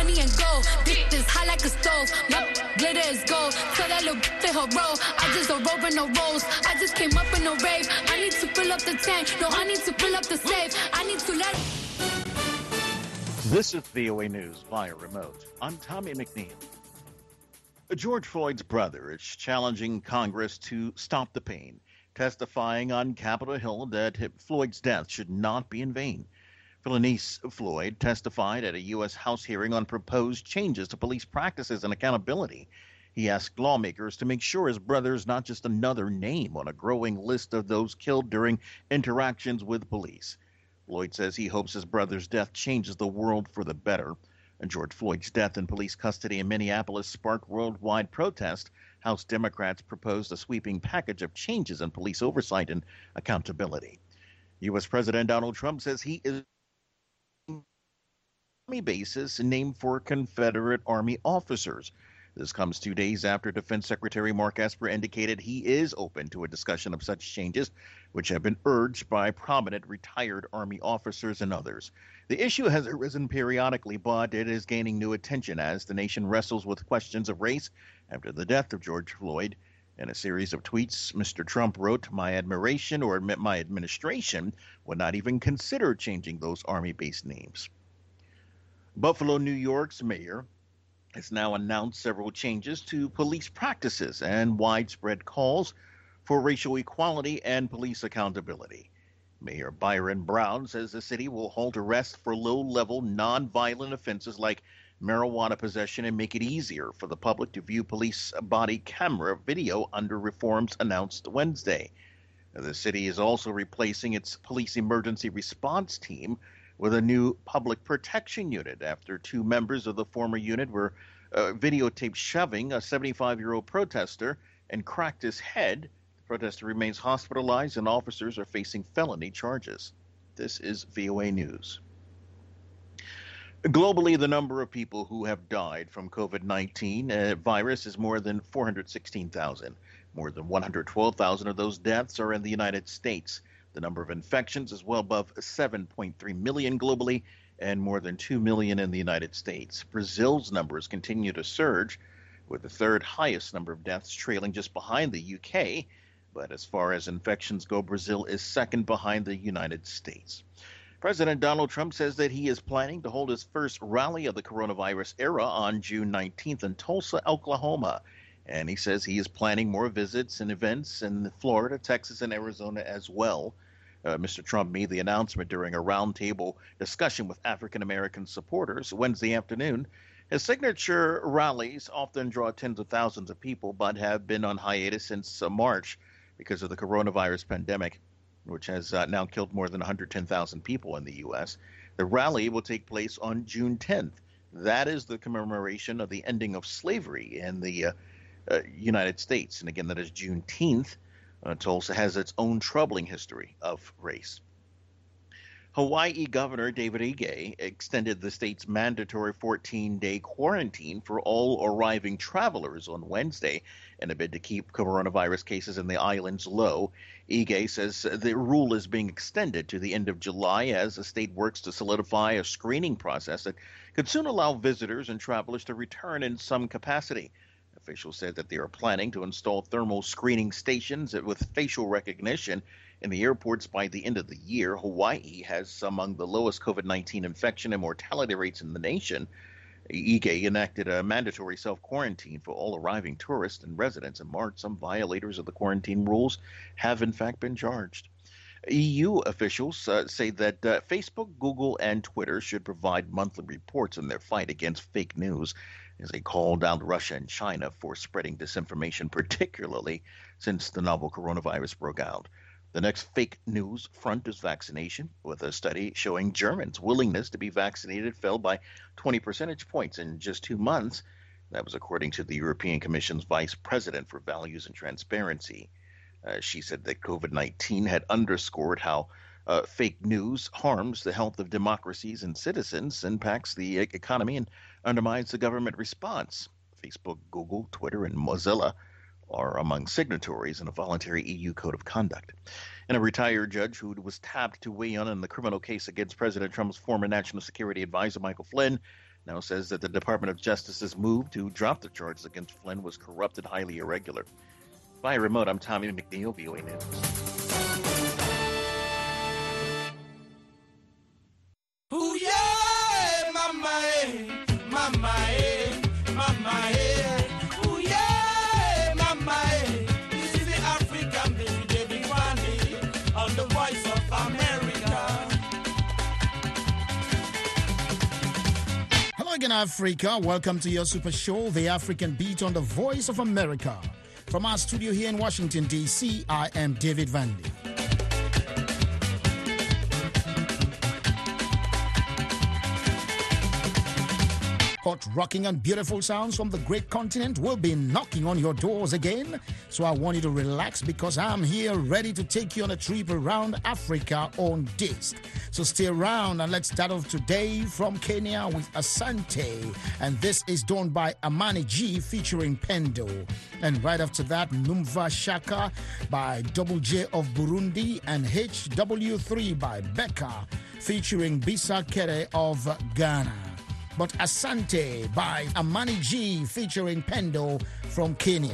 money and gold. Dick is high like a stove. Yup, glitter is gold. Tell that little to her roll. I just don't roll with no rolls. I just came up in a rave. I need to fill up the tank. No, I need to fill up the safe. I need to let... This is VOA News via remote. I'm Tommy McNeil. George Floyd's brother is challenging Congress to stop the pain, testifying on Capitol Hill that Floyd's death should not be in vain. Philonise Floyd testified at a U.S. House hearing on proposed changes to police practices and accountability. He asked lawmakers to make sure his brother is not just another name on a growing list of those killed during interactions with police. Floyd says he hopes his brother's death changes the world for the better. And George Floyd's death in police custody in Minneapolis sparked worldwide protest. House Democrats proposed a sweeping package of changes in police oversight and accountability. U.S. President Donald Trump says he is Army bases named for Confederate Army officers. This comes 2 days after Defense Secretary Mark Esper indicated he is open to a discussion of such changes, which have been urged by prominent retired Army officers and others. The issue has arisen periodically, but it is gaining new attention as the nation wrestles with questions of race after the death of George Floyd. In a series of tweets, Mr. Trump wrote, "My admiration or my administration would not even consider changing those Army-based names." Buffalo, New York's mayor has now announced several changes to police practices and widespread calls for racial equality and police accountability. Mayor Byron Brown says the city will halt arrests for low-level, non-violent offenses like marijuana possession and make it easier for the public to view police body camera video under reforms announced Wednesday. The city is also replacing its police emergency response team with a new public protection unit after 2 members of the former unit were videotaped shoving a 75-year-old protester and cracked his head. The protester remains hospitalized and officers are facing felony charges. This is VOA News. Globally, the number of people who have died from COVID-19 virus is more than 416,000. More than 112,000 of those deaths are in the United States. The number of infections is well above 7.3 million globally and more than 2 million in the United States. Brazil's numbers continue to surge, with the third highest number of deaths trailing just behind the UK. But as far as infections go, Brazil is second behind the United States. President Donald Trump says that he is planning to hold his first rally of the coronavirus era on June 19th in Tulsa, Oklahoma. And he says he is planning more visits and events in Florida, Texas, and Arizona as well. Mr. Trump made the announcement during a roundtable discussion with African-American supporters Wednesday afternoon. His signature rallies often draw tens of thousands of people, but have been on hiatus since March because of the coronavirus pandemic, which has now killed more than 110,000 people in the U.S. The rally will take place on June 10th. That is the commemoration of the ending of slavery in the United States. And again, that is Juneteenth. Tulsa has its own troubling history of race. Hawaii Governor David Ige extended the state's mandatory 14-day quarantine for all arriving travelers on Wednesday in a bid to keep coronavirus cases in the islands low. Ige says the rule is being extended to the end of July as the state works to solidify a screening process that could soon allow visitors and travelers to return in some capacity. Officials said that they are planning to install thermal screening stations with facial recognition in the airports by the end of the year. Hawaii has among the lowest COVID-19 infection and mortality rates in the nation. Ige enacted a mandatory self-quarantine for all arriving tourists and residents in March. Some violators of the quarantine rules have in fact been charged. EU officials say that Facebook, Google, and Twitter should provide monthly reports in their fight against fake news, as they called out Russia and China for spreading disinformation, particularly since the novel coronavirus broke out. The next fake news front is vaccination, with a study showing Germans' willingness to be vaccinated fell by 20 percentage points in just 2 months. That was according to the European Commission's Vice President for Values and Transparency. She said that COVID-19 had underscored how fake news harms the health of democracies and citizens, impacts the economy, and undermines the government response. Facebook, Google, Twitter, and Mozilla are among signatories in a voluntary EU code of conduct. And a retired judge who was tapped to weigh in on the criminal case against President Trump's former national security advisor, Michael Flynn, now says that the Department of Justice's move to drop the charges against Flynn was corrupt and highly irregular. Via remote, I'm Tommy McNeil, VOA News. Ooh, yeah, mama, mama, mama, ooh, yeah, mama, this is the African baby, David Wandy, on the Voice of America. Hello again, Africa. Welcome to your super show, The African Beat on the Voice of America. From our studio here in Washington, D.C., I am David Vandy. Hot, rocking and beautiful sounds from the great continent will be knocking on your doors again. So I want you to relax because I'm here ready to take you on a trip around Africa on disc. So stay around and let's start off today from Kenya with Asante. And this is done by Amani G featuring Pendo. And right after that, Numva Shaka by Double J of Burundi and HW3 by Becca featuring Bisa Kere of Ghana. But Asante by Amani G featuring Pendo from Kenya.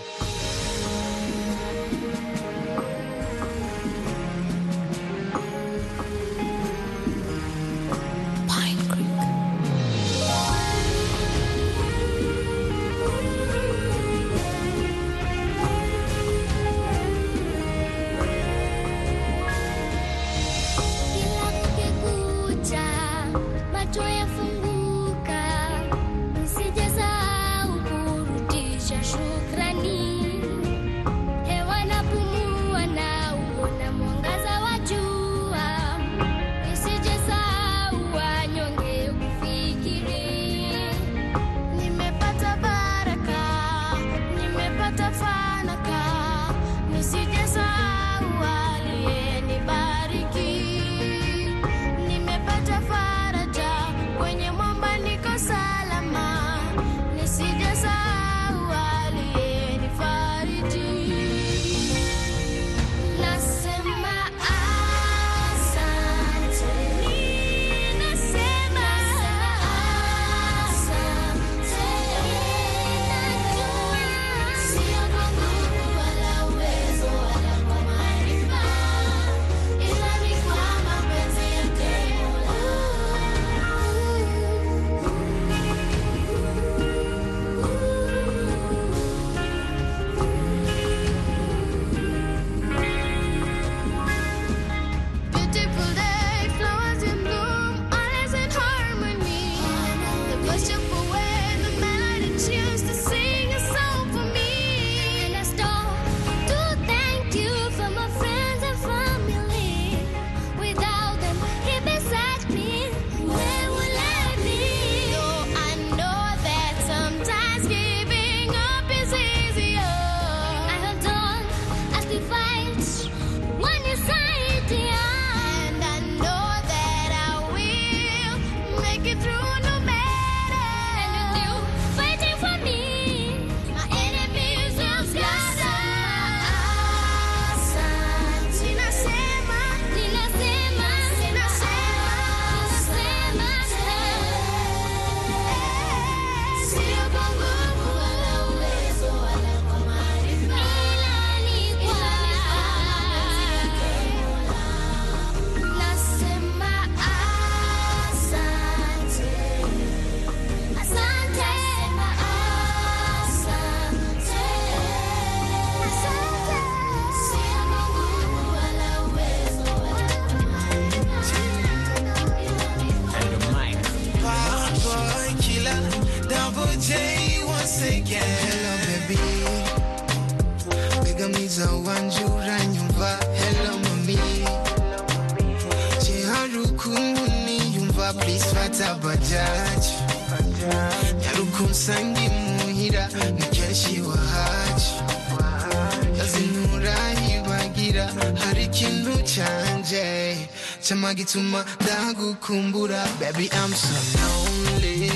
Chamagituma dagu kumbura, baby I'm so lonely.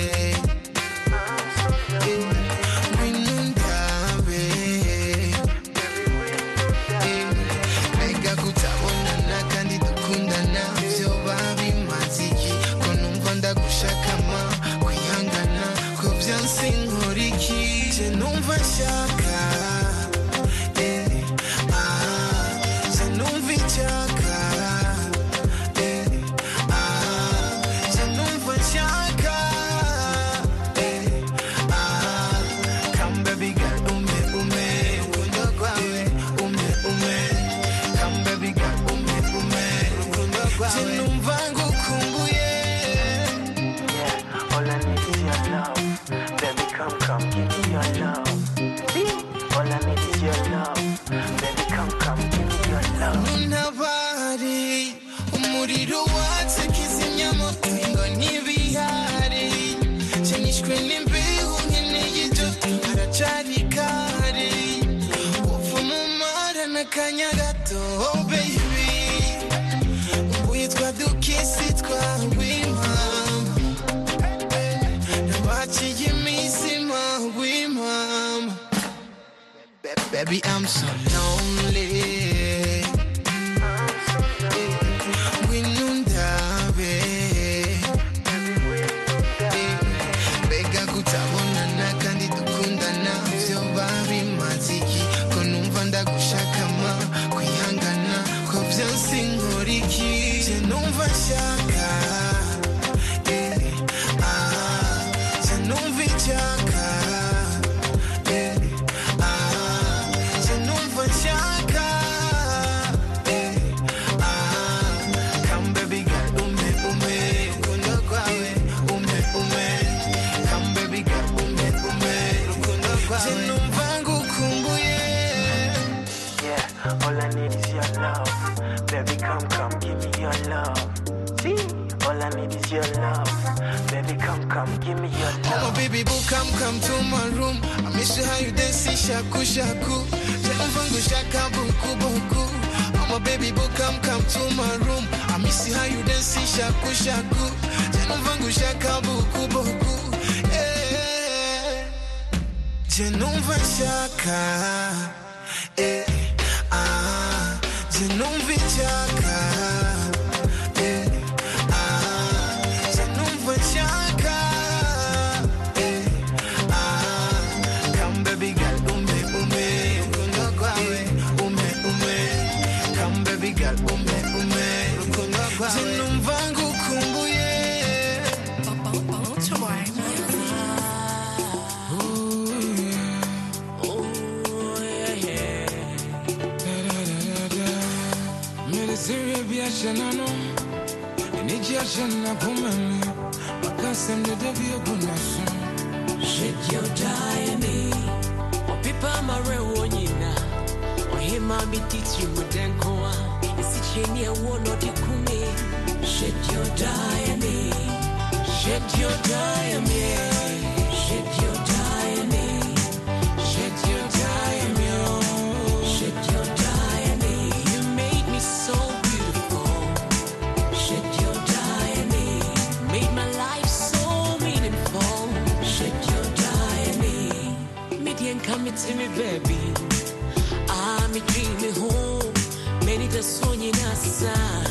Mega kutabona na kandi dukundana, vyo babi maziki, konumva ndagushakama. numva nshaka je numva nshaka je numva nshaka come baby girl ume rukundo rwawe ume come baby girl ume rukundo rwawe je numva ngukumbuye. All I need is your love. Baby, come, give me your love. All I need is your love. Baby, come, give me your love. Unabari, umuriro watse kizimyamoto ngo ntibihari. Chenishwe n'imbeho nkeneye ibyo haracari kare. Uva mu mara n'akanya gato, oh baby. Witwa dukisi twawima. Baby, I'm so lonely. Winundabe. Bega kutabonana kandi dukundana vyo bari maziki ko numva ndagushakama kwihangana ko vyose nkoriki je numva nshaka je numva nshaka All I need is your love. Baby, come, give me your love. See, all I need is your love. Baby, come, give me your love. Oh, baby, boo, come to my room. I miss you how you dance, shaku, shaku. Janvangu, shaka, buku, buku. Oh, my baby, boo, come to my room. I miss you how you dance, shaku, shaku. Janvangu, shaka, buku, buku. Yeah. Janva, shaka. Yeah. Je numva nshaka je numva nshaka come baby girl ume rukundo rwawe ume come baby girl ume rukundo rwawe je numva ngukumbuye. Shanano, Nidia Shana Pumani, Bakasam the Devi Ogunasson. Shed your diamond, or Pipa Marewonina, or him, I'll be teaching with Denkoa, is it Chenia one or the Kumi? Shed your diamond, shed your diamond, shed your diamond, shed your diamond, shed your diamond. You made me so beautiful. Shed your diamond, made my life so meaningful. Shed your diamond, Midian come to me, baby. I'm a dreaming home. Many the son in us.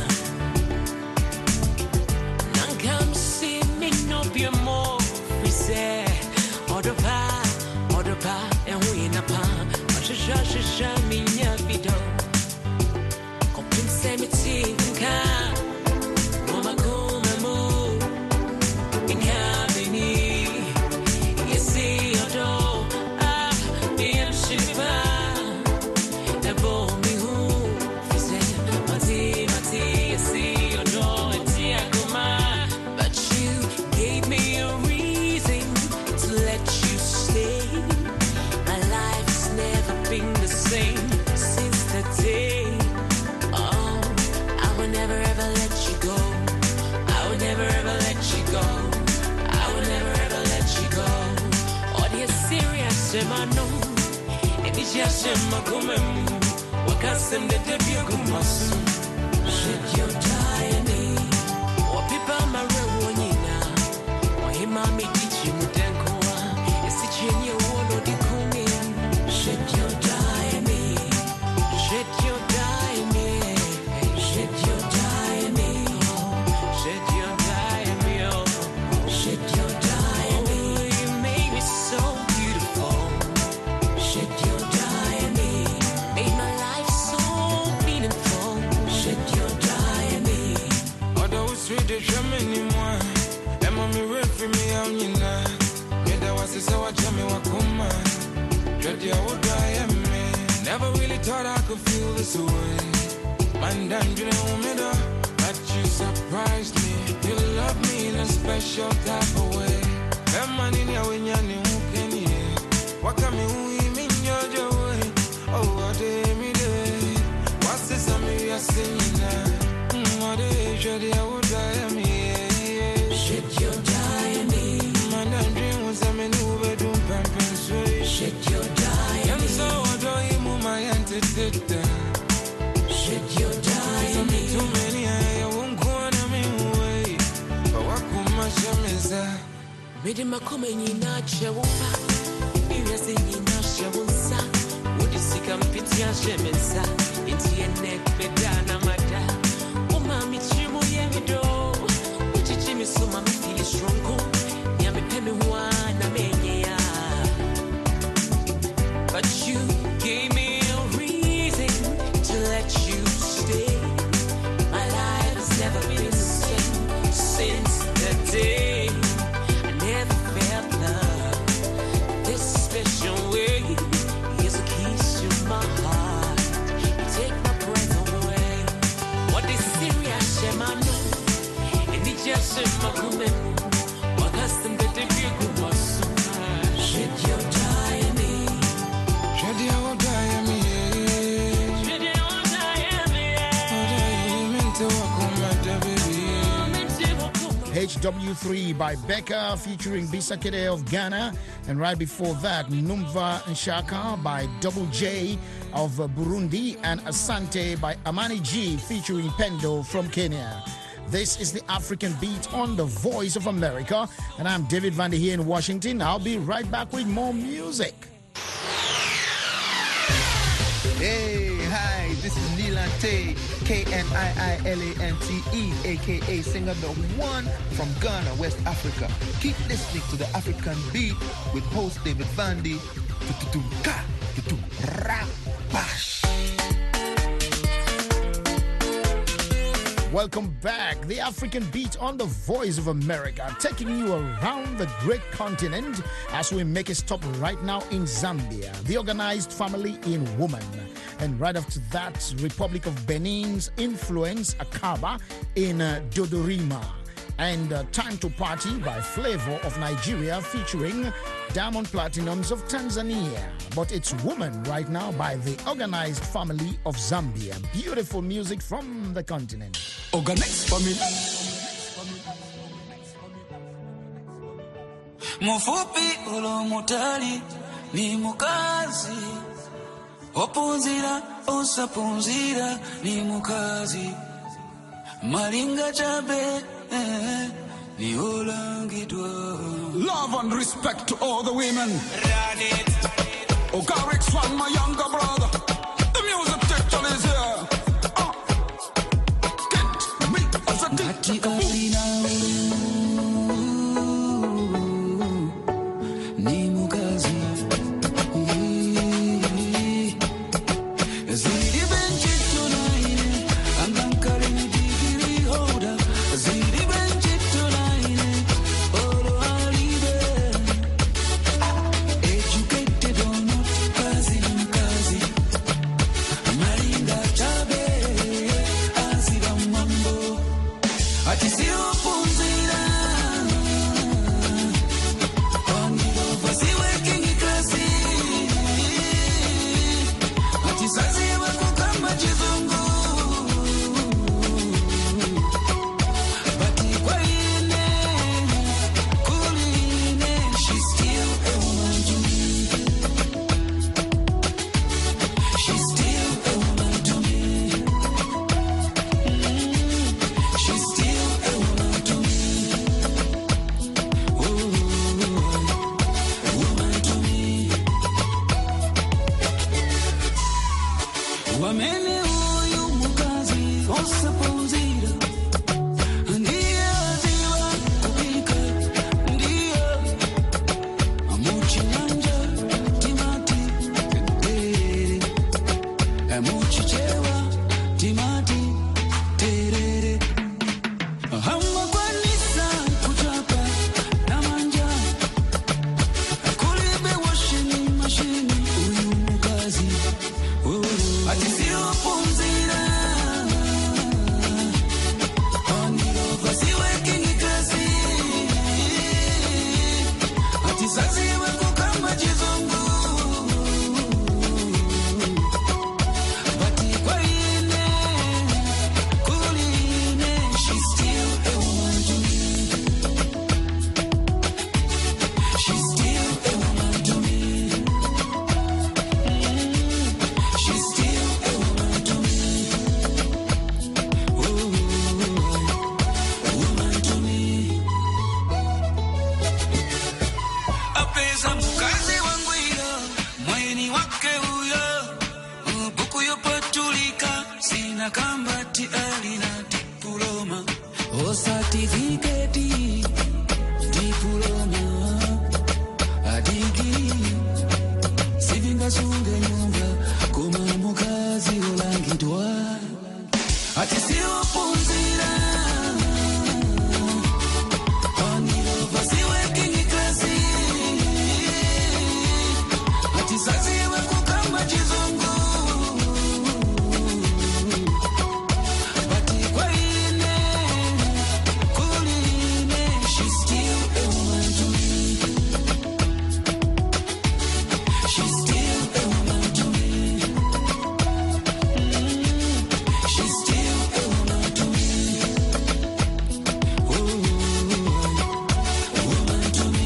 Come see me, no be more. We say, order pa, and we in a palm. But she me, yeah, be done. Compensate me, come. Mama, come and move. In Cabini, you see your door. The Shiva, the bomb, who say, Mati, you see your door. But you gave me a reason to let you stay. My life's never been the same since that day. Oh, I will never ever let you go. I will never ever let you go. I will never ever let you go. Oh, the serious, I know. And it's just my woman. What can some the debut come soon? Shed your diamond. Or people my rewonina. Or him, mommy, teach you Mutankoa. Is it Chenia one or the Kumi? Shed your diamond. Shed your diamond. Shed your diamond. Shed your diamond. Shed your diamond. Oh, you made me so beautiful. Yaunina, Meda was a sour jammy wakuma. Dread would die me. Never really thought I could feel this way. Man, damn, you know me, but you surprised me. You love me in a special type of way. That man in your win, you can hear. What can you mean your joy? Oh, what day me day. What's this? I'm here singing now. What is your day? I would die me. Shake your diamond. Man, I'm dreaming was a man who would do pampers. Shake your diamond. I'm so adore you, my antecedent. Shake your diamond. Too many, I won't go on me way. But what could my shamiza? Made him a coming in a chewpa. He was in a shawunsa. Would you see come pity and shemensa? It's your neck, bedana mata. Oh, mammy, chimu yemido. Which is Jimmy, so mammy feel strong. Yammy pemmy one, a mania. But you gave me a reason to let you stay. My life has never been the same since that day. I never felt love this special way. Here's a kiss to my heart. You take my breath away. What is serious, Shemano? And it just Shemano. What has the better view was so much? Shake your diamond. Shady, I would die me. Shake your diamond. You meant to walk on my baby. HW3 by Becca featuring Bisakede of Ghana, and right before that Numva Nshaka by Double J of Burundi, and Asante by Amani G featuring Pendo from Kenya. This is the African Beat on the Voice of America, and I'm David Vander here in Washington. I'll be right back with more music. Hey, hi, this is Nilante, Kniilante, aka singer #1 from Ghana, West Africa. Keep listening to the African Beat with host David Vandy. Welcome back. The African Beat on the Voice of America, taking you around the great continent as we make a stop right now in Zambia, the organized family in woman. And right after that, Republic of Benin's Influence Akaba in Dodorima. And Time to Party by Flavor of Nigeria featuring Diamond Platinums of Tanzania. But it's Woman right now by the Organized Family of Zambia. Beautiful music from the continent. Organized family. Mufupi ulo mutali ni mukazi. Opunzira osapunzira ni mukazi. Malinga chabe ni olangitwa. Love and respect to all the women. Run it. Ogarix one, my younger brother. The music teacher is here. Get me as a teacher. Ni mukazi. Zidi benchi tonight. Angankari ni digiri holder. Zidi benchi tonight. Olo alibe. Educated or not, kazi. Atisaziwe kukamba chizungu. Bati kwa ine, kuline, she's still a woman to me. She's still a woman to me. She's still a woman to me. Ooh, a woman to me. Apesa mkazi wangu hiyo, mweni wake huyo, buku yopatulika, sina kambati alina diploma, o certificate, diploma, adigi, sivinga sunge nyumba, kuma mukazi olangidwa, ati siyo punzira, onilova siwe kingi klasi. Atisaziwe kukamba chizungu. Bati kwa ine, kuline, she's still a woman to me. She's still a woman to me. She's still a woman to me. Ooh, a woman to me.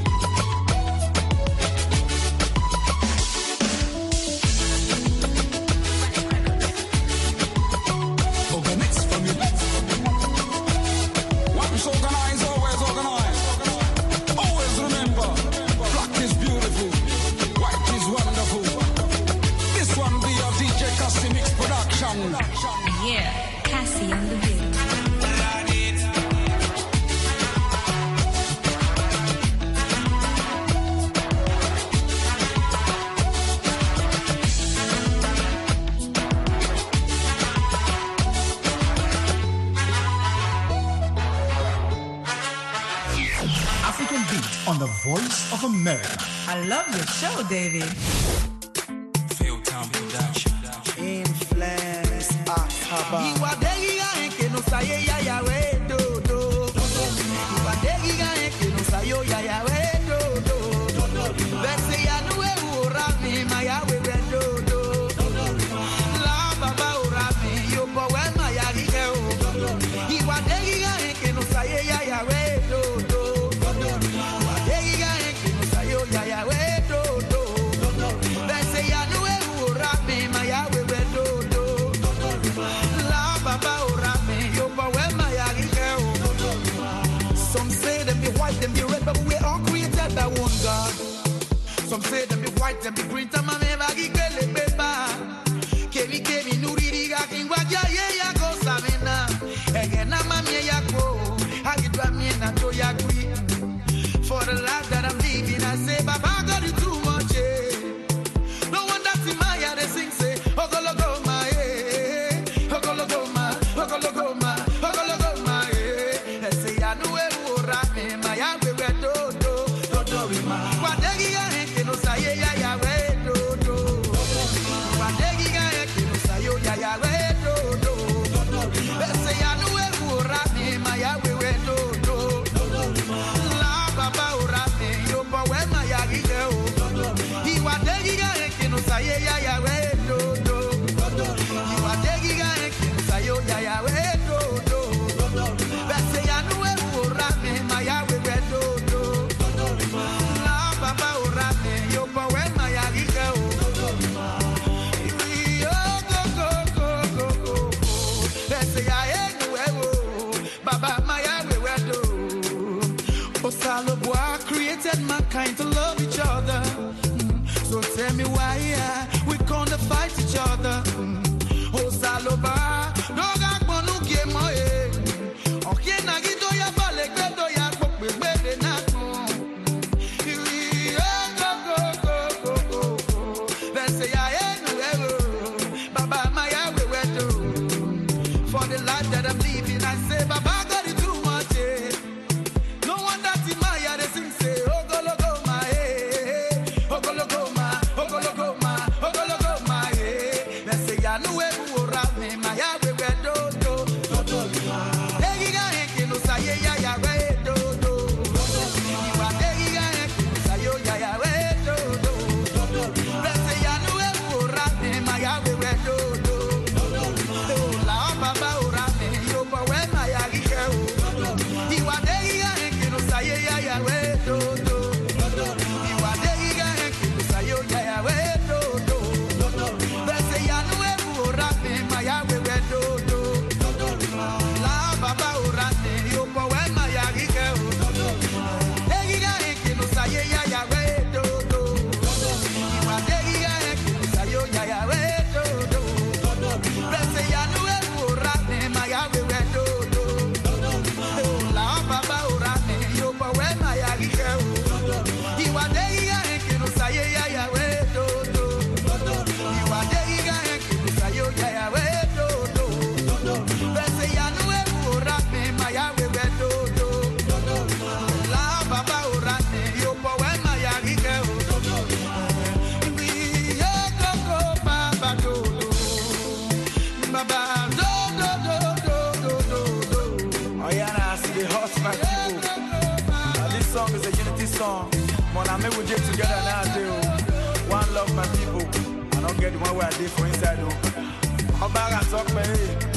Organize for me. Once organized, always organized. Always remember, black is beautiful, white is wonderful. This one be a DJ Cassie Mix production. Yeah, Cassie on the beat. African Beat on the Voice of America. I love your show, David. Failtown Production. Influence Akaba. Iwadegiga enke no saye ya ya we do do. Iwadegiga enke no sayo ya ya we do do. Bese ya no we ura mi ma ya we do do. La baba ura mi yo bo we ma ya ri e o. Iwadegiga enke no saye ya ya we do do. Iwadegiga enke no sayo ya ya we do do. Bese ya no we ura mi ma ya we do do. La baba ura mi yo bo we ma ya ri e o. Some say them be white, them be red, but we all created by one God. Some say them be white, them be green, tama me bagi kele beba. Kemi kemi nuri diga kingwa ya ye ya go samena. Ege na mami ya ko, agitwa mi na to ya kwi. For the life that I'm living, I say, Baba God you too much. No wonder Timaya they sing say, Ogologo ma eh, Ogologo ma, Ogologo ma, Ogologo ma eh. I say I know where ura me ma ya we do do do we ma. Wadegi ya enke no saye ya ya we do do. Wadegi ya enke no sayo ya ya we do do. I say I know where ura me ma ya we do do. La baba ura me yo pa we ma ya gi o. Iwadegi ya enke no saye ya ya we do do. Iwadegi ya enke no sayo ya ya we do do. I say I know where ura me ma ya we do do. La baba ura me yo pa we ma ya gi o. Baba Maya we do. Osaloboa created mankind to love each other. So tell me why we gonna fight each other. Osaloboa no ga gbonu ke mo e. Oke na gi to ya bale gbe to ya pope gbe na tun. Say I Baba Maya we do. For the life that I'm living, I say Baba God is too much. No wonder Timaya they sing say Ogologo ma eh, Ogologo ma, Ogologo ma, Ogologo ma eh. They say I know where ura me Maya this song. When I make we get together now, do one love my people. I don't get the one where I did for inside. How about I talk my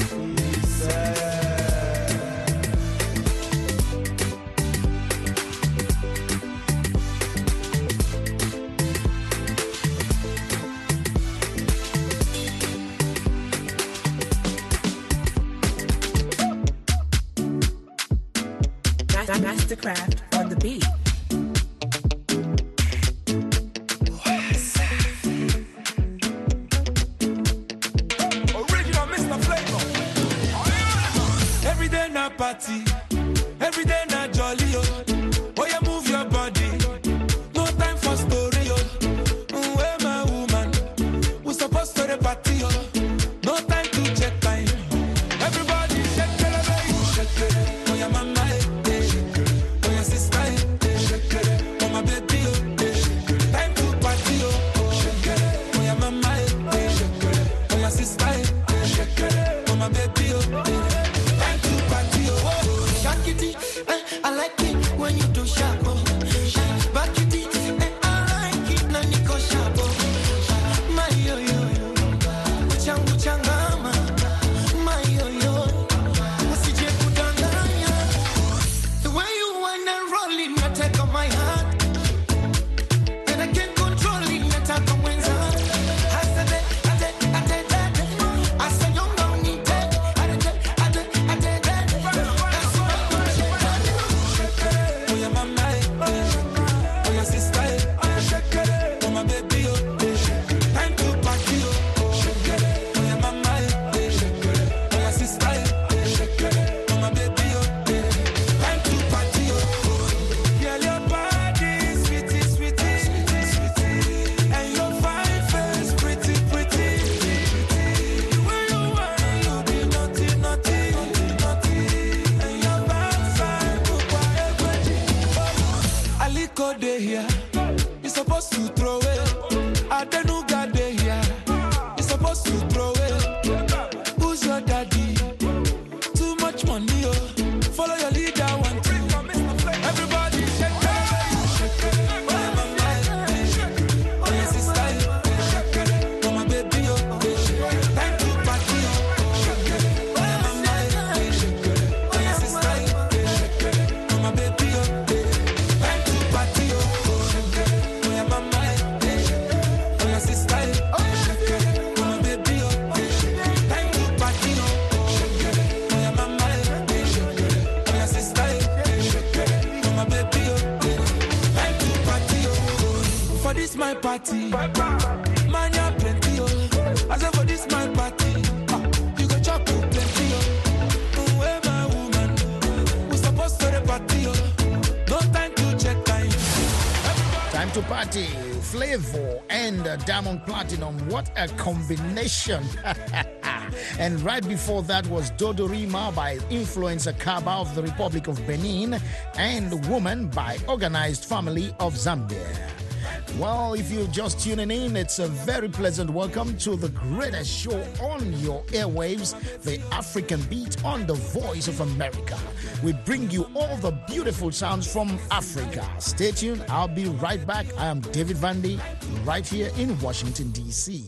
Mastercraft on the beat. Original Mr. Flavor. Every day na party, every day na jolly. Oh, you move your body. No time for story. Where my woman? We supposed to the party. No time to check time. Everybody shake it, baby. Shake it. Oh, your mama. Party, man, you plenty. I said for this my party, you go chop plenty. Where my woman? We supposed to the party. No time to check time. Time to party. Flavor and Diamond Platinum. What a combination! And right before that was Dodorima by Influencer Kaba of the Republic of Benin and Woman by Organized Family of Zambia. Well, if you're just tuning in, it's a very pleasant welcome to the greatest show on your airwaves, the African Beat on the Voice of America. We bring you all the beautiful sounds from Africa. Stay tuned. I'll be right back. I am David Vandy, right here in Washington, D.C.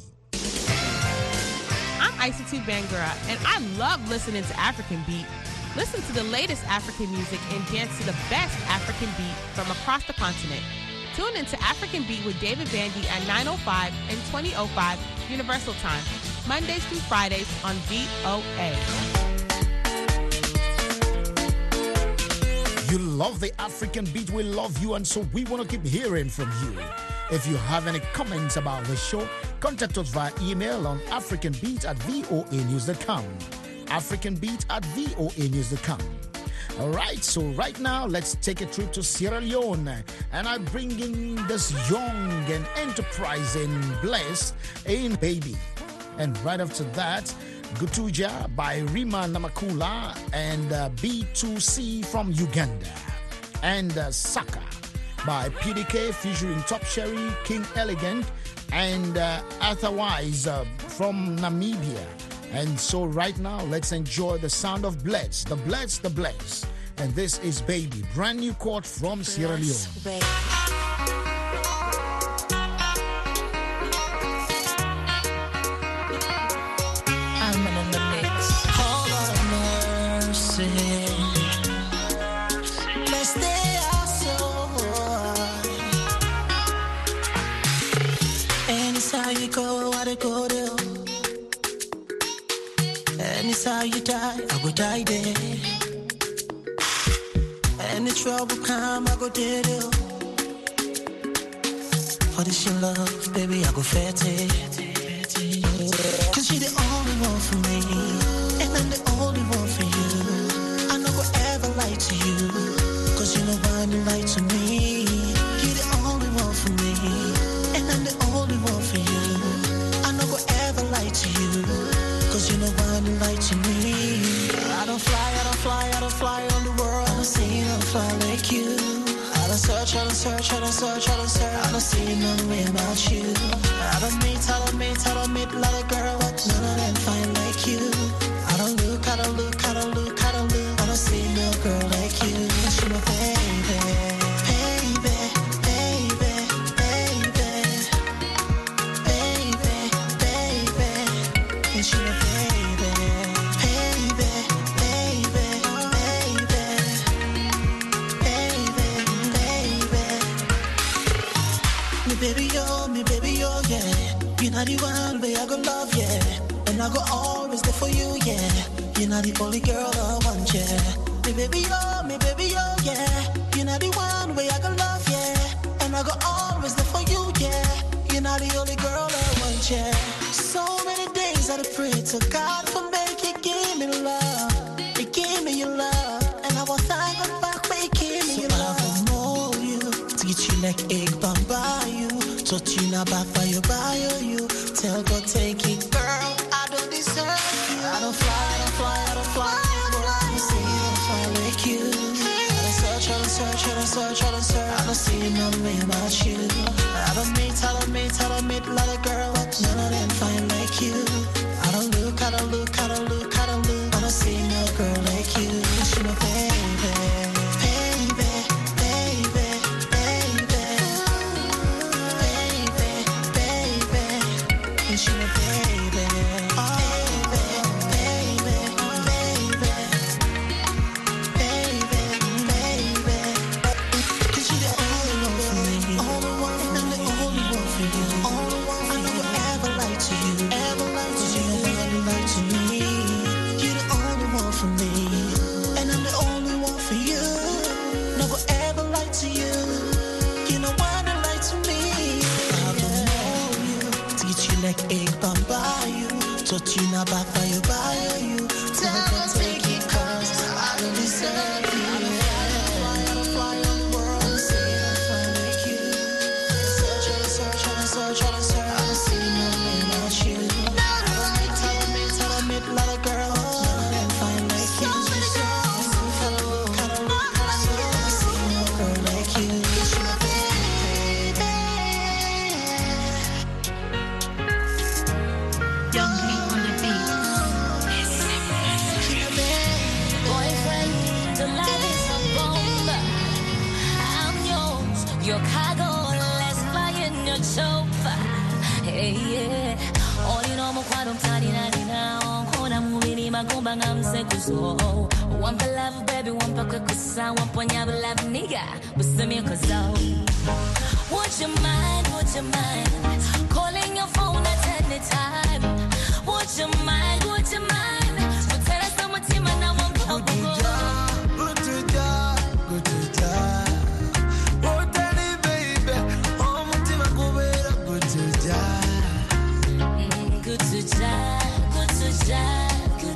I'm Isatu Bangura, and I love listening to African Beat. Listen to the latest African music and dance to the best African beat from across the continent. Tune into African Beat with David Vandy at 9:05 and 20:05 Universal Time, Mondays through Fridays on VOA. You love the African Beat, we love you, and so we want to keep hearing from you. If you have any comments about the show, contact us via email on africanbeat@voanews.com. africanbeat@voanews.com. All right, so right now, let's take a trip to Sierra Leone. And I bring in this young and enterprising Bless in Baby. And right after that, Gutuja by Rima Namakula and B2C from Uganda. And Saka by PDK featuring Top Sherry, King Elegant, and Otherwise from Namibia. And so right now, let's enjoy the sound of Bless, the Bless, the Bless. and this is Baby, brand new chord from Sierra Leone. How you die, I go die there. Any trouble come, I go dead. For this your love, baby, I go fatty. Cause you're the only one for me, and I'm the only one for you. I no go ever lie to you, cause you know why you lie to me. You're the only one for me, and I'm the only one for you. I no go ever lie to you, cause you know why you lie to me. I don't fly on the world. I don't see no fly like you. I don't search, I don't see none way about you. I don't meet a lot of girls, but none of them fine like you. I don't look, I don't see no girl like you. Cause you're my baby, baby, baby, baby, baby, baby. Cause you're my baby. Me baby, oh yeah. You're not the one way I go love, yeah. And I go always there for you, yeah. You're not the only girl I want, yeah. Me baby, oh yeah. You're not the one way I go love, yeah. And I go always there for you, yeah. You're not the only girl I want, yeah. So many days I pray to God for make you give me love. You give me your love. And I will thank God back for you give me your love. I will know you, teach you like egg bamba you. Touch you now back by you. Tell God take it, girl. I don't deserve you. I don't fly. I see you fly like you. I don't search. I don't see none way about you. I don't meet a lot of girls, but none of them fine like you. I don't look. I don't see no girl like you. She's my baby. She's my baby, baby. Cause you're the only one for me, and I'm the only one for you. I never ever lie to you, cause you never lie to me. You're the only one for me, and I'm the only one for you. Never ever lie to you. You know why they lie to me. I don't know you, teach you like egg bamba you. Touch you now back by you. Tell me take it cause I don't deserve you. I don't fly on the world. I don't see no fly like you. Search. I don't see no way about you. I don't meet a lot of girls. None of them fine like you. I don't see no girl like you. She's my baby. Young me on the beat. Boyfriend, the love is a bomb. I'm yours, your cargo. Let's fly in your chauffeur. Hey, yeah. All you know, I'm tired now. I'm really my gumba, I'm sick of so. One for love, baby, one for quick, I want one ya love nigga. But send me a cause would you mind? Calling your phone at any time. Would you mind? But tell us how much time and I won't go. Good to die. Oh, tell me, baby. Oh, my team, I go with a good to die. Good to die.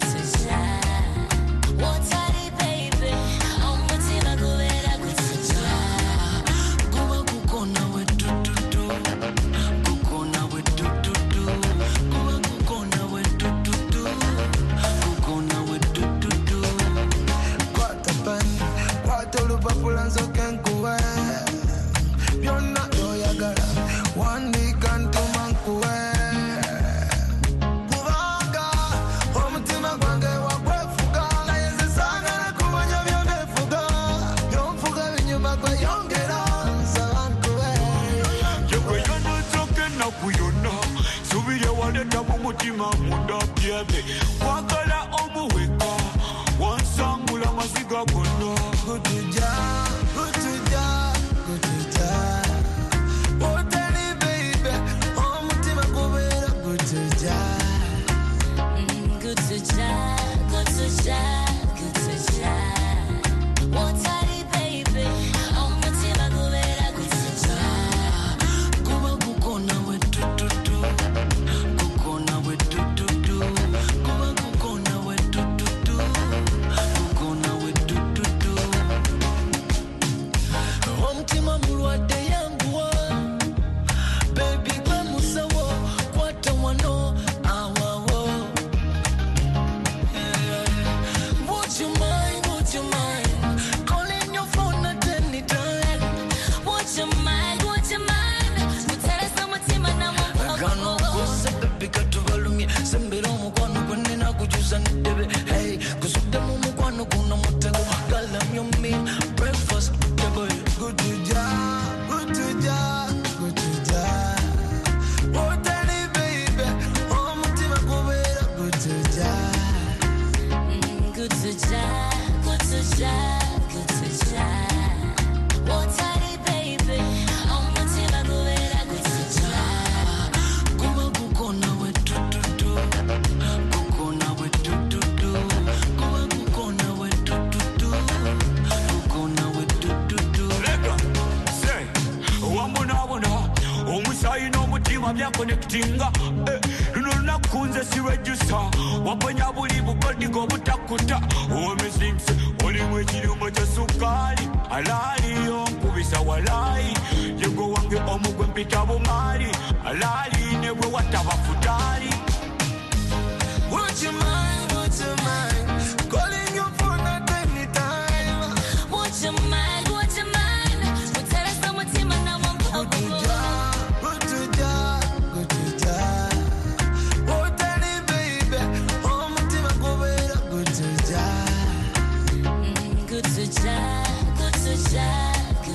What's that, baby? Oh, my team, I go with a good to die. Go on, we do. balina omutima byakonectinga luno lunaku nze siregister waponya buli bugodiga obutakuta omisinse olimu ekirungo kya sukaali alaaliyo nkubisa walayi yego wange omugwe mpita bumaali alaali ne bwe wataba futali. Would you mind, calling your phone at any time? Would you mind? Utara sa mutima na wangu Go to ja. Oh, tell baby, oh, mutima kubera go to ja. Good to ja.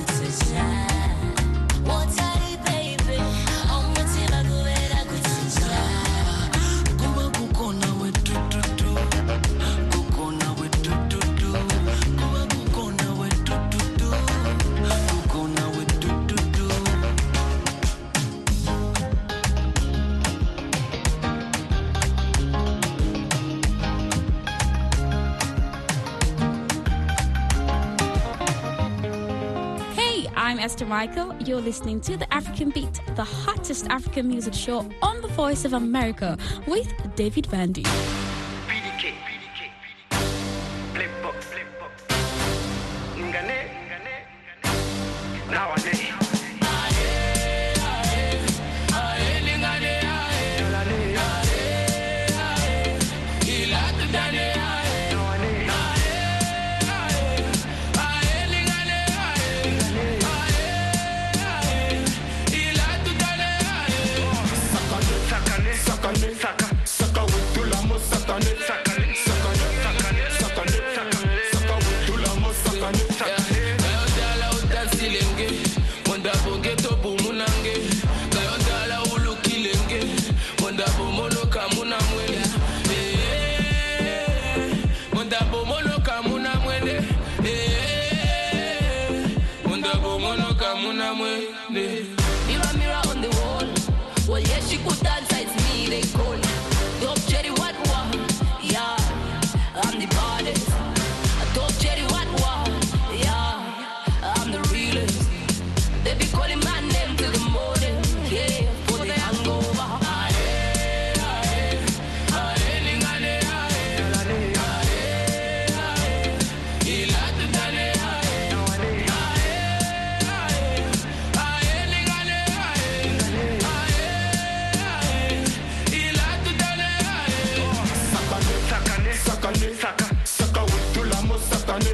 Utari baby, oh mutima kubera good to ja. Kumba kukona we do. Kukona we do. Kumba kukona we do. Kukona we do. Hey, I'm Esther Michael. You're listening to The African Beat, the hottest African music show on the Voice of America with David Vandy. PDK. Flip box. Ngane. Now I need. Saka wetula mo sakane. Saka wetula mo sakane. Kayondala utansilenge monda bongeto bumunange kayondala ulukilenge monda bomoloka munamwene monda bomoloka munamwene monda bomoloka munamwene. Mirror on the wall. Well, yes, she could dance, it's me, they call. Top cherry, what? Yeah, I'm the baddest. Top cherry, what? Yeah, I'm the realest. They be calling my name to the morning. Yeah, for the hangover. Saka wetula mo sakane.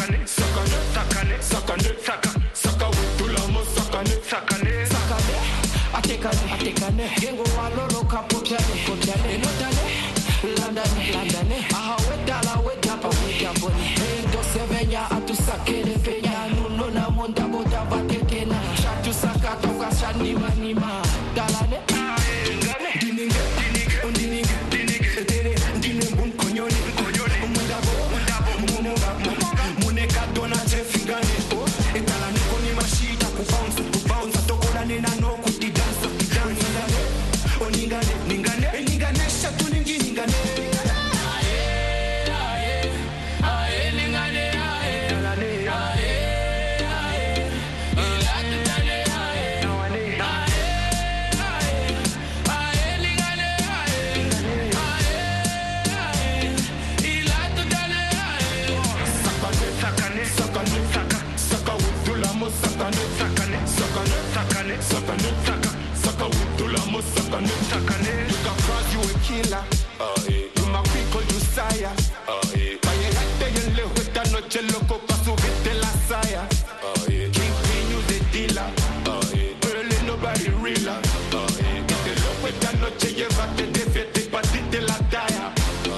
Saka wetula mo sakane. Atekane gengo walolo kapotane enotane landane aha wedala wedapa wedapone endo sevenya atusakele penya nuno na monda boda batekena shatu saka toka shanima dalane dininge dine mbun konyoni mundabo muneka dona chefingane etalane koni mashita kubounce tokolane na no kuti dance ningane shatu ningane You can cross, you a killer. You my people, you sire. Vayate y le esta noche loco pa subirte la saya. Kingpin, you the dealer. Pero nobody realer. Este loco esta noche llévate de fiesta y partite la talla.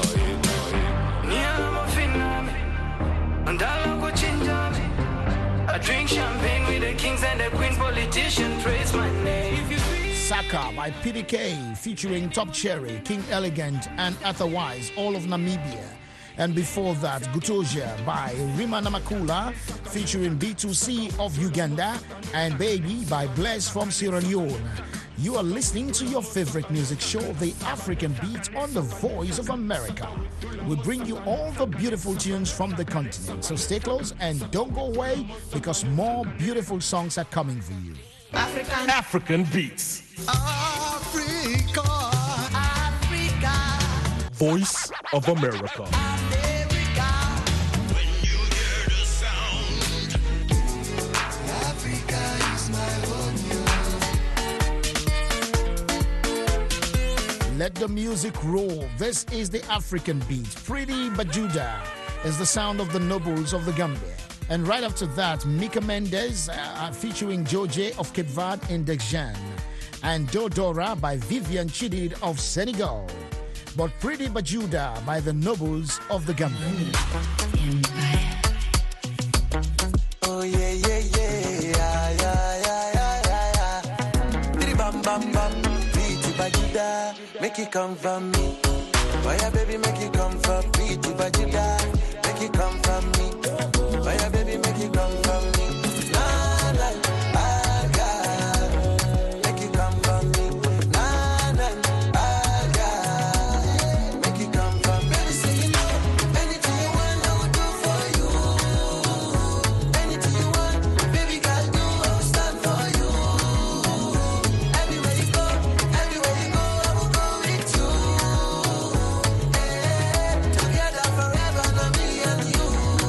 I drink champagne with the kings and the queens, politicians praise my name. Saka by PDK featuring Top Cherry, King Elegant and Otherwise, all of Namibia. And before that, Gutoja by Rima Namakula featuring B2C of Uganda and Baby by Bless from Sierra Leone. You are listening to your favorite music show, The African Beat, on the Voice of America. We bring you all the beautiful tunes from the continent. So stay close and don't go away because more beautiful songs are coming for you. African Beats. Africa. Voice of America. When you hear the sound, Africa is my home. Let the music roll. This is the African Beat. Pretty Bajuda is the sound of the nobles of the Gambia. And right after that, Mika Mendes featuring Joje of Cape Verde in Dexjan. And Dodora by Vivian Chidid of Senegal. But Pretty Bajuda by the nobles of the Gambia. Oh yeah, yeah, yeah, yeah. Diddy bam bam bam. Pretty Bajuda, make it come from me. Oh yeah, baby, make it come from Pretty Bajuda, make it come from me. Oh yeah, baby, make it come from me. Nah, nah, I got. Make it come from me. Nah, nah, I got. Make it come from me. Baby, say you know, anything you want, I will do for you. Anything you want, baby, girl, do, I will stand for you. Everywhere you go, I will go with you. Together forever, not me and you.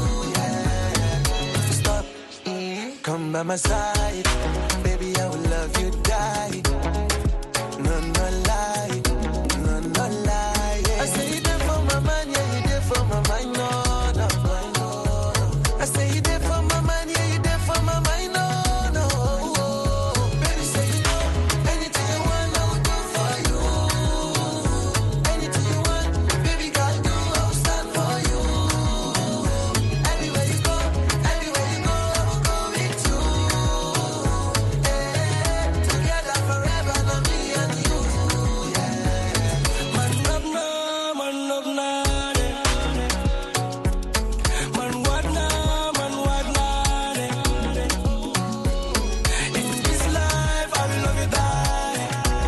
Stop, come by my side, baby, I will love you, die. No, no lie, no, no lie. Yeah. I say you there for my man, yeah, you there for my mind, no, no, no. I say you there for my man, yeah, you there for my mind, no, no. Baby, say you know, anything you want, I will do for you. Anything you want, baby, girl, do, I will stand for you. Everywhere you go, I will go with you. Together forever, not me and you. Man up now, man up now. Man what now, man what now. In this life, I will love you die.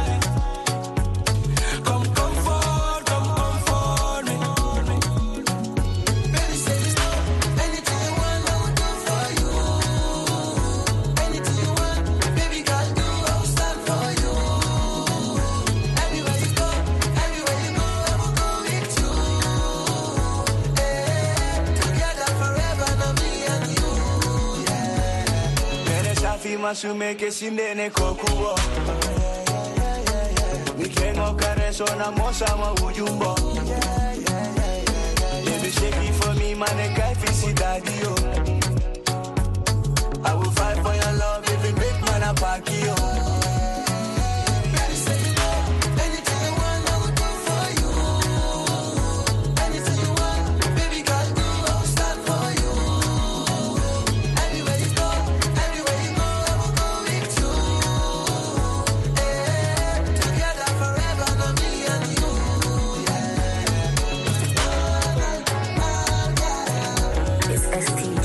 Come comfort me. Baby, say you know, anything you want, I will do for you. Anything you want, baby girl, do, I will stand for you. Everywhere you go, I will go with you. Together forever, not me and you. Mere safi masumeke sindene kokubo. Nikengo kareso na mosa ma ujumbo. Baby, shake it for me, man, and kai fisi daddy, yo. I will fight for your love, if it big man, I pack you. Baby, say you know, anything you want, I will do for you. Anything you want, baby girl, do, I will stand for you. Everywhere you go, I will go with you. Together forever, not me and you. It's STG.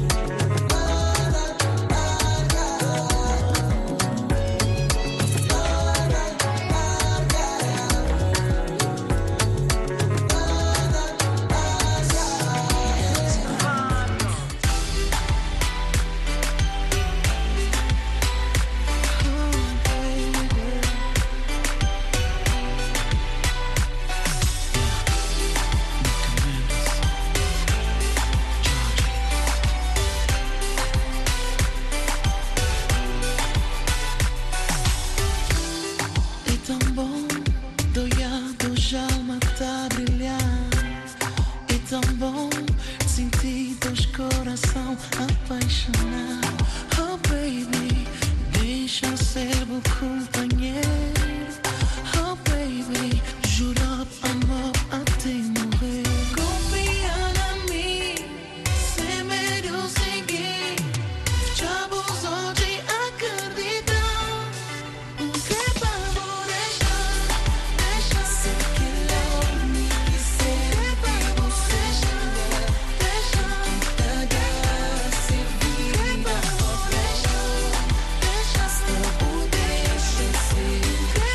É tão bom, doiado, já alma tá a brilhar. É tão bom, sentir teus coração apaixonar. Oh baby, deixa eu ser o companheiro. Oh baby, juro amor até morrer. Confia em mim, sem medo seguir. Já abusou de acreditar. O que vamos deixar? Deixa ser que me quiser. O que vamos deixar? Deixa cada servir. O que vamos deixar? Deixa ser o deixa ser. O que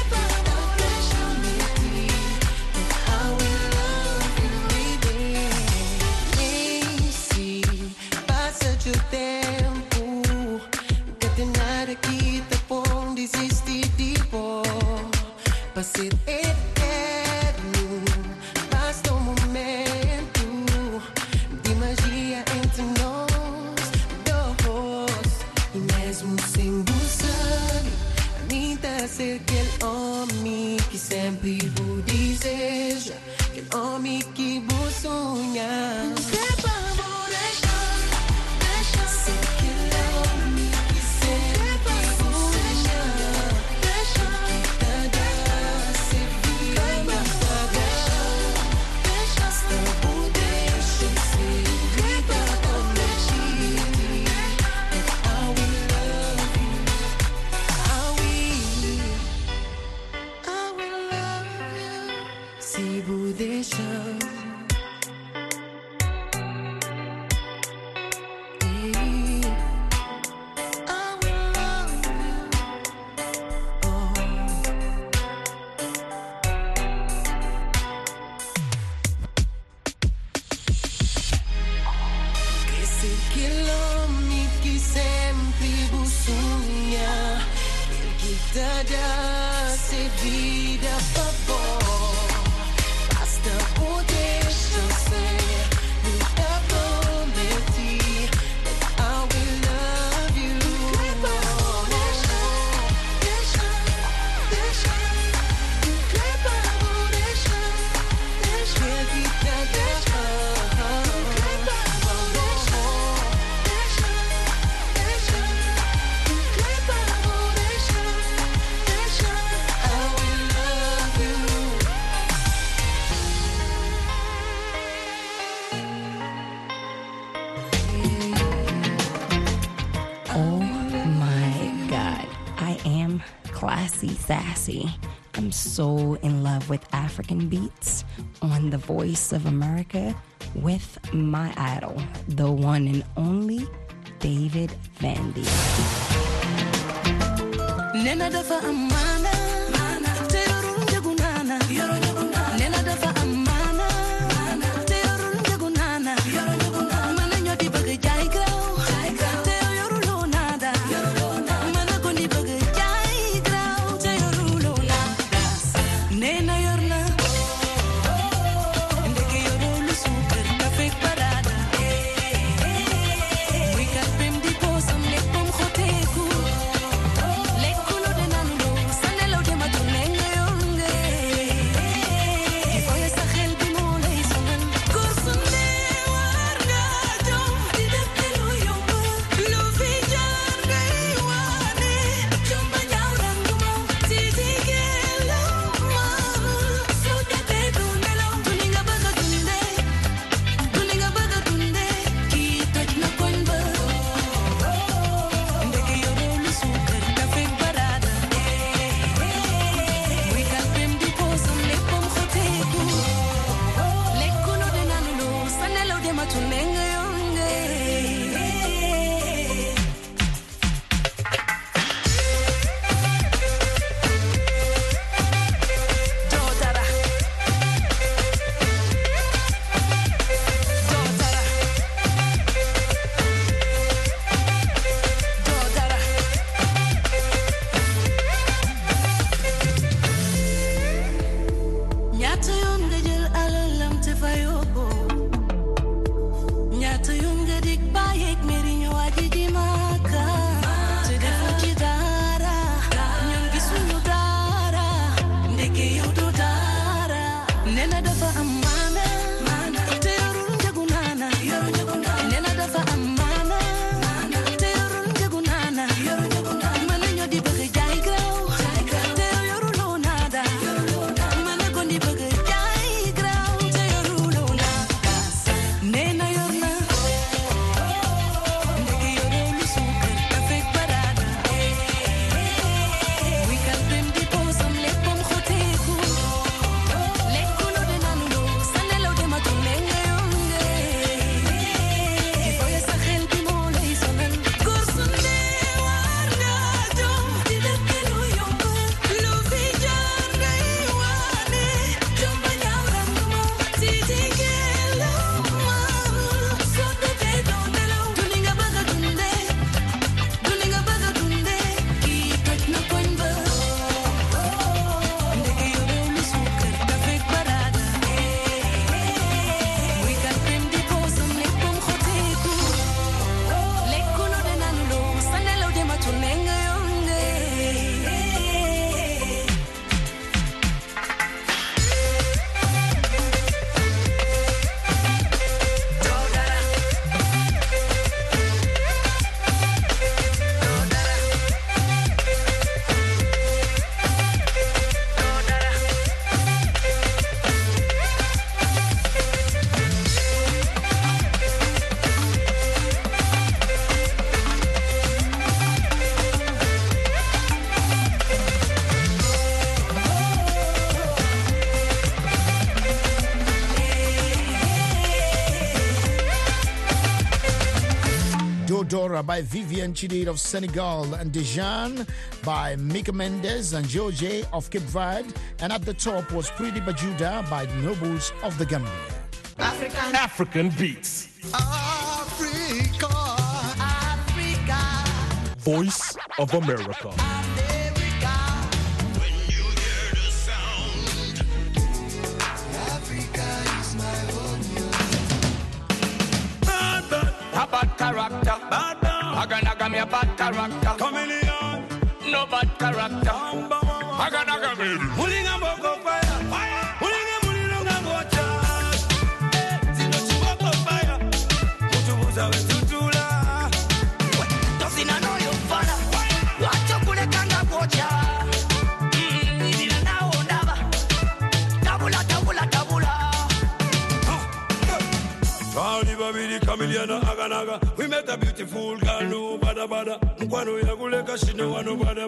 resisti tipo. Passer eterno, basta um momento de magia entre nós dois. E mesmo sem buscar, a mim tá ser aquele homem que sempre vou deseja, aquele homem que vou sonhar. Se vou deixar. Sassy. I'm so in love with African beats on The Voice of America with my idol, the one and only David Vandy. Nena dafa amana, te yorun jagunana, nena dafa amana, te yorun jagunana, mana nyoti baga jai girl, te yorun lo nada, mana kondi baga jai girl, te yorun lo nada, nena yorna, ndeke yorun lo super cafe parada, wake up in the post am lek pom khoteku. Dora by Vivian Chidid of Senegal, and Dejan by Mika Mendes and George of Cape Verde. And at the top was Pretty Bajuda by the Nobles of the Gambia. African beats. Africa. Voice of America. When you hear the sound, Africa is my home. A bad character. Naga me a bad character. Chameleon. No bad character. Naga me. Pulling a boko fire. Pulling a go charge. Zino chiboko fire. Mutu muza we tutula. Doesn't know your father. Watch your kule kanga go charge. Nidina na ondaba. Tabula. Charlie Babidi Chameleon Aganaga. We met a beautiful girl, no bada. Mkwano ya kuleka shino wano bada.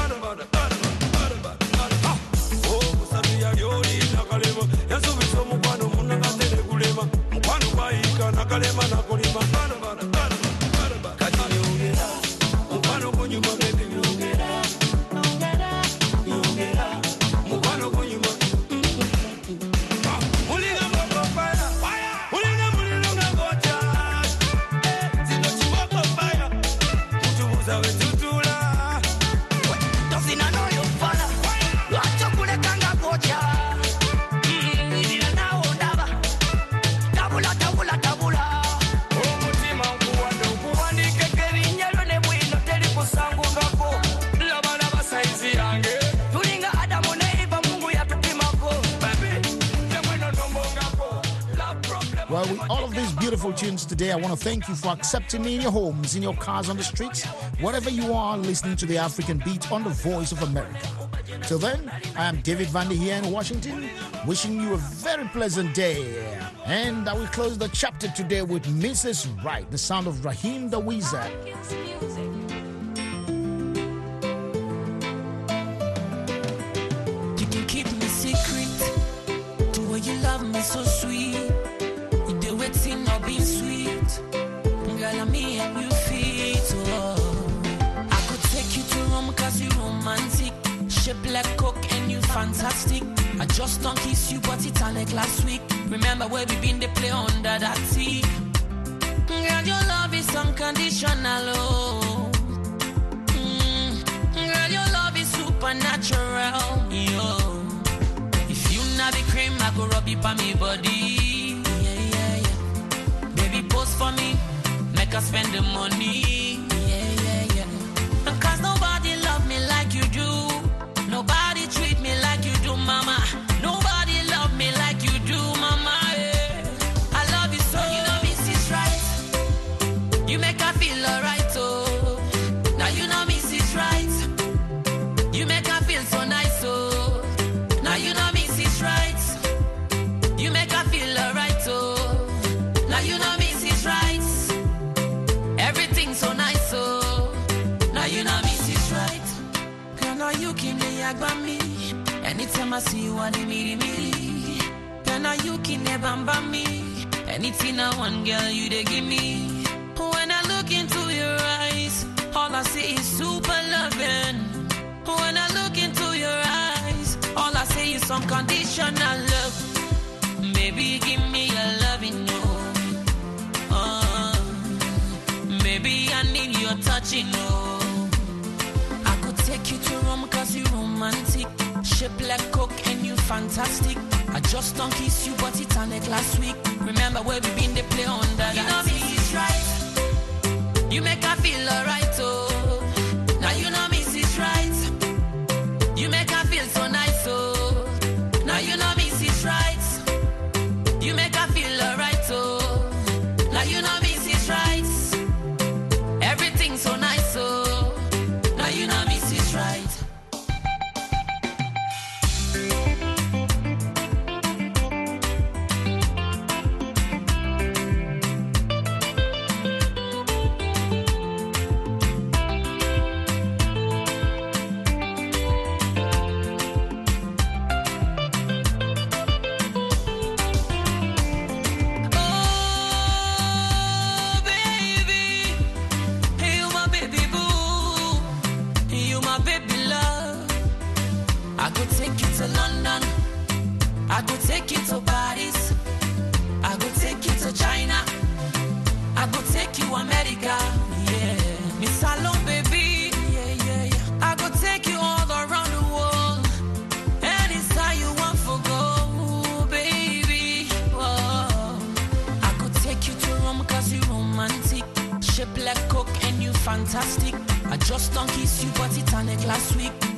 Oh, musabi ya yori nakalema. Yasu biso mkwano munanga tele kulema. Mkwano baika nakalema nakolima. Bada. Kati nyongera. Mkwano kunyuma baby nyongera. Mkwano kunyuma. Mulinga mboko fire. Well, with all of these beautiful tunes today, I want to thank you for accepting me in your homes, in your cars, on the streets, wherever you are listening to the African Beat on the Voice of America. Till then, I am David Vandy here in Washington, wishing you a very pleasant day. And I will close the chapter today with Mrs. Right, the sound of Raheem the Wizard. You can keep me secret, the way you love me so sweet. Waiting or being sweet, girl, me and you fit. Oh. I could take you to Rome cause you romantic, shaped like coke and you fantastic. I just don't kiss you but it's like last week. Remember where we been, they play under that sea. Girl, your love is unconditional. Oh. Girl, your love is supernatural. Yo. If you not the cream, I go rub it by me body. Post for me, make us spend the money. Yeah. Cause nobody love me like you do. Nobody treat me like you do, mama. Nobody love me like you do, mama. Yeah. I love you so. You know me, sis, right? You make her feel alright, oh. Now you know me, sis, right? You make her feel so nice, oh. Now you know me, sis, right? You make her feel alright, oh. Now you know me. Right, everything so nice, so now you know me is right. Girl, now you keep me by me. Anytime I see you, I need me. Girl, now you keep me by me. Anything I want, girl, you they give me. When I look into your eyes, all I see is super loving. When I look into your eyes, all I see is unconditional love. Baby, give me a loving, no. Baby, I need your touching, oh. I could take you to Rome cause you romantic, shaped like coke and you fantastic. I just don't kiss you but it's like last week. Remember where we been, they play under that. You know me, is right. You make her feel alright, oh. Now you know me, is right. You make her feel so nice, oh. Now you know me, is right. You make her feel alright, oh. Now you know me, is right. Everything so nice, oh. Now you know me, is right. I could take you to London. I could take you to Paris. I could take you to China. I could take you America. Yeah. Miss Salon, baby. Yeah, yeah, yeah. I could take you all around the world. Anytime you want for go, baby. Whoa. I could take you to Rome cause you romantic. Shape like Coke and you fantastic. I just don't kiss you but it's on a last week.